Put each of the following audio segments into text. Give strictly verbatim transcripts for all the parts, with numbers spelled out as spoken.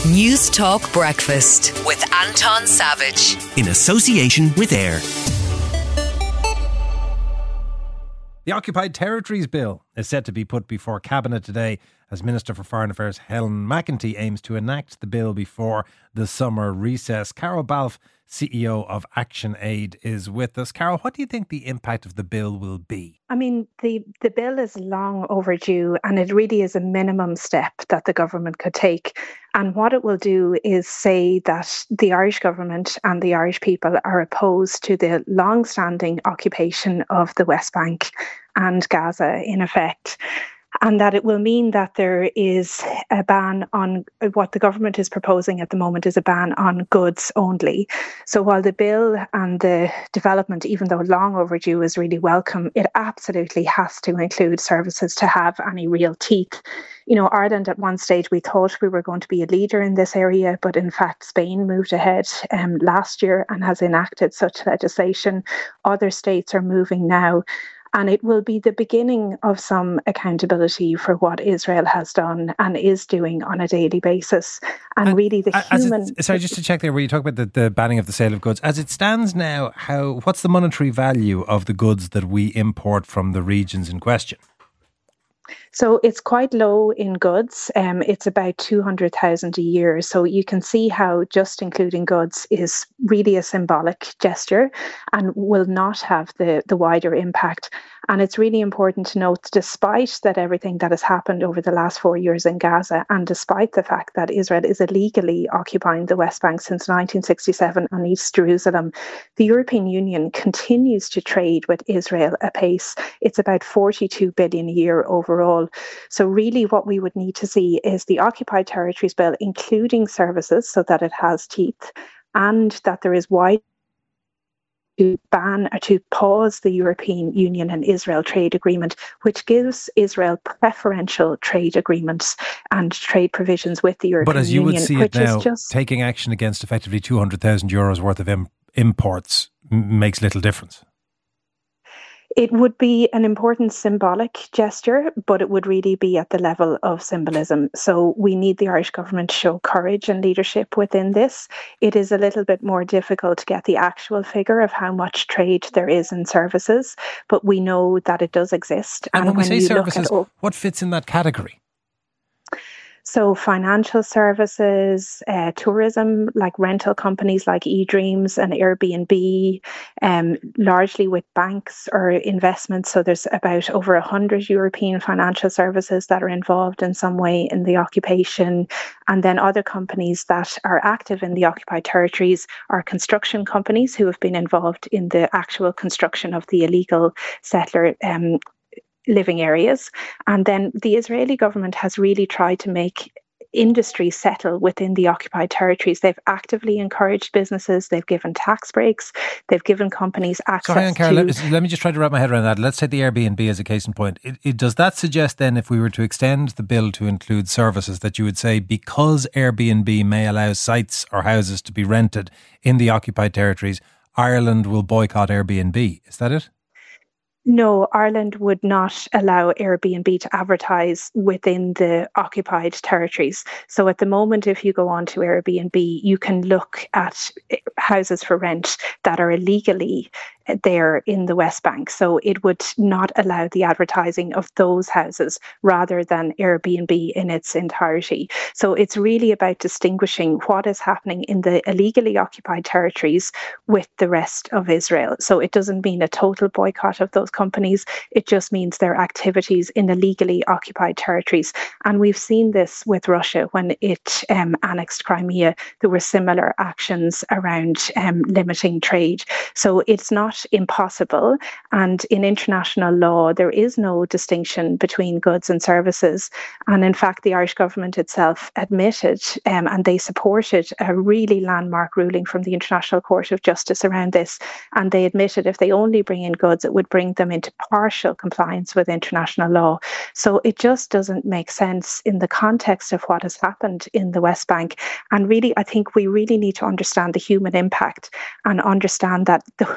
News Talk Breakfast with Anton Savage. In association with AIR. The Occupied Territories Bill is set to be put before Cabinet today as Minister for Foreign Affairs Helen McEntee aims to enact the bill before the summer recess. Carol Balfe, C E O of Action Aid, is with us. Carol, what do you think the impact of the bill will be? I mean, the, the bill is long overdue, and it really is a minimum step that the government could take. And what it will do is say that the Irish government and the Irish people are opposed to the long-standing occupation of the West Bank and Gaza, in effect. And that it will mean that there is a ban on what the government is proposing at the moment is a ban on goods only. So while the bill and the development, even though long overdue, is really welcome, it absolutely has to include services to have any real teeth. You know, Ireland at one stage, we thought we were going to be a leader in this area, but in fact, Spain moved ahead um, last year and has enacted such legislation. Other states are moving now. And it will be the beginning of some accountability for what Israel has done and is doing on a daily basis. And, and really the human... It, sorry, just to check there, where you talk about the, the banning of the sale of goods. As it stands now, how what's the monetary value of the goods that we import from the regions in question? So it's quite low in goods. Um, it's about two hundred thousand a year. So you can see how just including goods is really a symbolic gesture and will not have the, the wider impact. And it's really important to note, despite that everything that has happened over the last four years in Gaza, and despite the fact that Israel is illegally occupying the West Bank since nineteen sixty-seven and East Jerusalem, the European Union continues to trade with Israel apace. It's about forty-two billion a year overall. So really what we would need to see is the Occupied Territories Bill, including services so that it has teeth, and that there is wide to ban or to pause the European Union and Israel trade agreement, which gives Israel preferential trade agreements and trade provisions with the European Union. But as you Union, would see it now, just... taking action against effectively two hundred thousand euros worth of im- imports m- makes little difference. It would be an important symbolic gesture, but it would really be at the level of symbolism. So we need the Irish government to show courage and leadership within this. It is a little bit more difficult to get the actual figure of how much trade there is in services, but we know that it does exist. And, and when, when we say services, at, what fits in that category? So financial services, uh, tourism, like rental companies like eDreams and Airbnb, um, largely with banks or investments. So there's about over one hundred European financial services that are involved in some way in the occupation. And then other companies that are active in the occupied territories are construction companies who have been involved in the actual construction of the illegal settler um living areas. And then the Israeli government has really tried to make industry settle within the occupied territories. They've actively encouraged businesses, they've given tax breaks, they've given companies access Sorry, Carol, to... let, let me just try to wrap my head around that. Let's take the Airbnb as a case in point. It, it, does that suggest then, if we were to extend the bill to include services, that you would say because Airbnb may allow sites or houses to be rented in the occupied territories, Ireland will boycott Airbnb? Is that it? No, Ireland would not allow Airbnb to advertise within the occupied territories. So at the moment, if you go on to Airbnb, you can look at houses for rent that are illegally there in the West Bank. So it would not allow the advertising of those houses rather than Airbnb in its entirety. So it's really about distinguishing what is happening in the illegally occupied territories with the rest of Israel. So it doesn't mean a total boycott of those companies. It just means their activities in illegally occupied territories. And we've seen this with Russia when it um, annexed Crimea. There were similar actions around um, limiting trade. So it's not impossible. And in international law, there is no distinction between goods and services. And in fact, the Irish government itself admitted um, and they supported a really landmark ruling from the International Court of Justice around this. And they admitted if they only bring in goods, it would bring them into partial compliance with international law. So it just doesn't make sense in the context of what has happened in the West Bank. And really, I think we really need to understand the human impact and understand that the, the world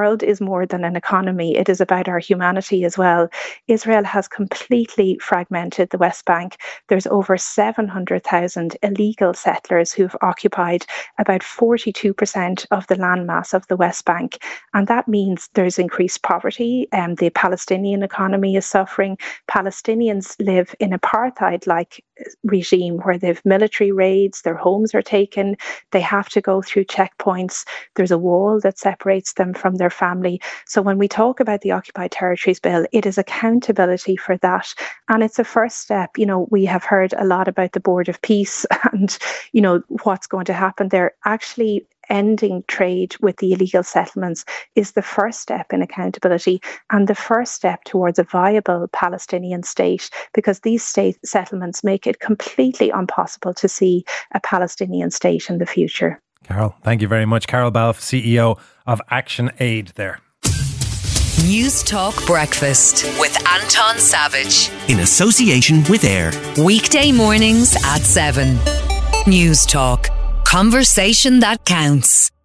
world is more than an economy. It is about our humanity as well. Israel has completely fragmented the West Bank. There's over seven hundred thousand illegal settlers who've occupied about forty-two percent of the landmass of the West Bank. And that means there's increased poverty, and um, the Palestinian economy is suffering. Palestinians live in apartheid-like regime where they've military raids, their homes are taken, they have to go through checkpoints, there's a wall that separates them from their family. So when we talk about the Occupied Territories Bill, it is accountability for that. And it's a first step. You know, we have heard a lot about the Board of Peace and, you know, what's going to happen there. Actually, ending trade with the illegal settlements is the first step in accountability and the first step towards a viable Palestinian state, because these state settlements make it completely impossible to see a Palestinian state in the future. Carol, thank you very much. Carol Balfe, C E O of Action Aid there. News Talk Breakfast with Anton Savage. In association with AIR. Weekday mornings at seven. News Talk. Conversation that counts.